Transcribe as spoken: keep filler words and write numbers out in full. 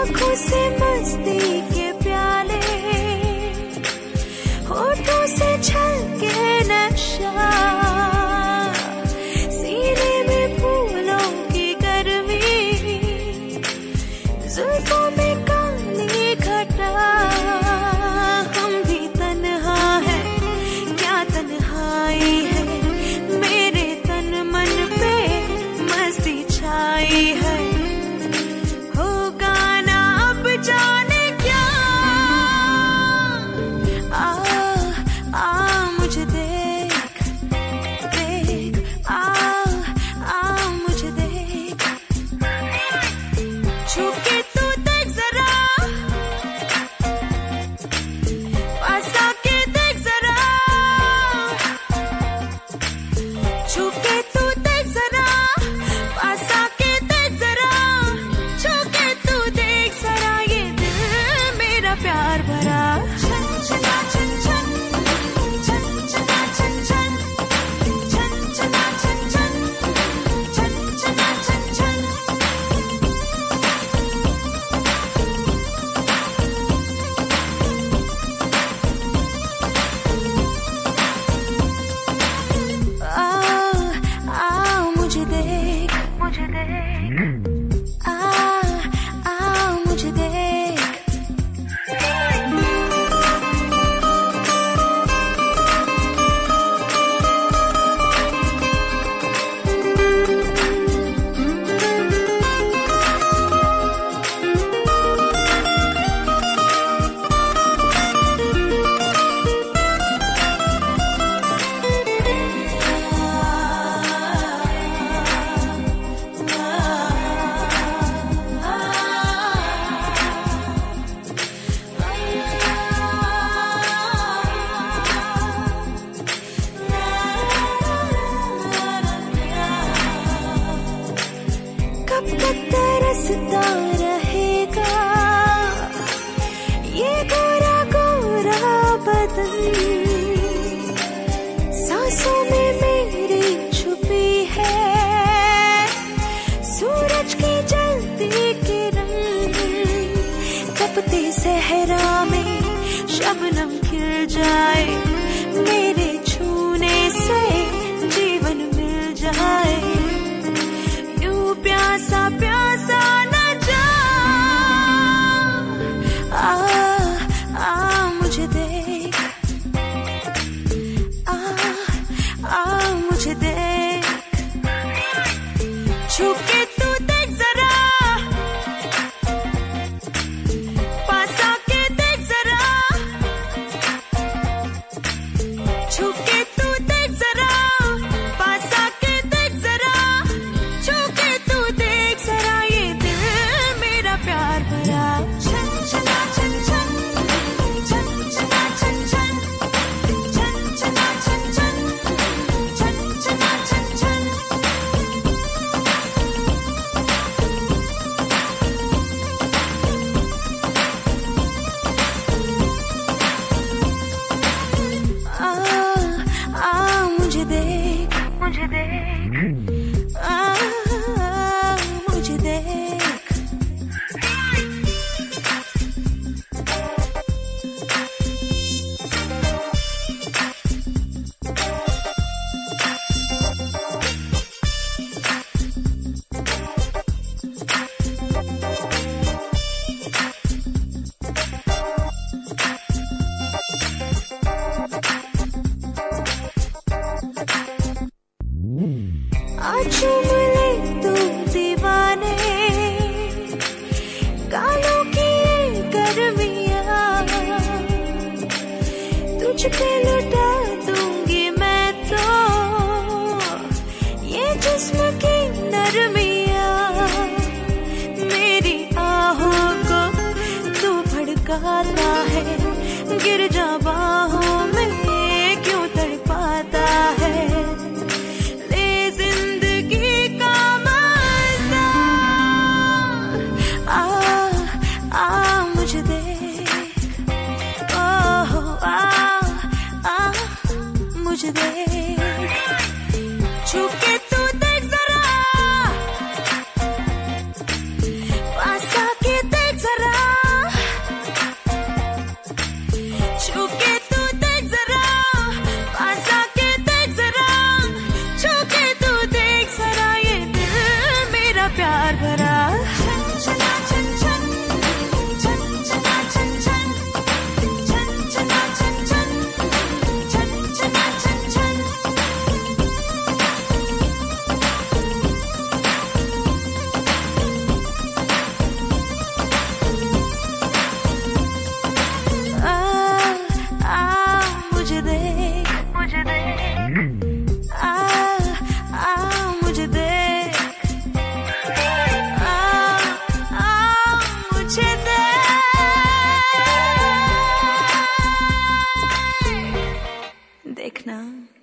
आँखों से मस्ती के प्याले, होठों से छलके नशा, सीने में फूलों की गर्मी, जुल्फों में काली घटा। हम भी तन्हा है, क्या तन्हाई है, मेरे तन मन पे मस्ती छाई है। जाने क्या आ आ मुझे देख देख आ आ मुझे देख, छू के तू देख जरा, पास आके देख जरा, छू के तू देख जरा, पास आके देख जरा, छू के तू देख जरा, प्यार भरा। छन छना छन छन, छन छना छन छन, छन छना छन छन, छन छना छन छन। आओ आओ मुझे देख, मुझे देख, आ आओ मुझे देख। कब तक तरसता रहेगा ये गोरा गोरा बदन, सांसों में मेरी छुपी है सूरज की जलती किरण, तपती सहरा में शबनम खिल जाए, मेरे छूने से जीवन मिल जाए, प्यासा प्यासा न जा। आ आ मुझे देख, आ आ मुझे देख, छू के तू देख जरा, पास आके देख जरा, छू के तू देख जरा, पास आके देख जरा, छू के तू देख जरा, ये दिल मेरा प्यार भरा। छन छना छन छन, छन छना छन छन, छन छना छन छन, छन छना छन छन। आ आ मुझे देख, मुझे देख, आ मुझे देख। चूम ले तू दीवाने, गालों की गर्मियाँ तुझ पे लुटा दूंगी मैं तो, ये जिस्म की नरमियाँ, मेरी आहों को तू भड़काता है, गिर जा बाहों में क्यों तड़पाता है, मुझे देख, छू के तू देख जरा, पास आके देख जरा, देखना।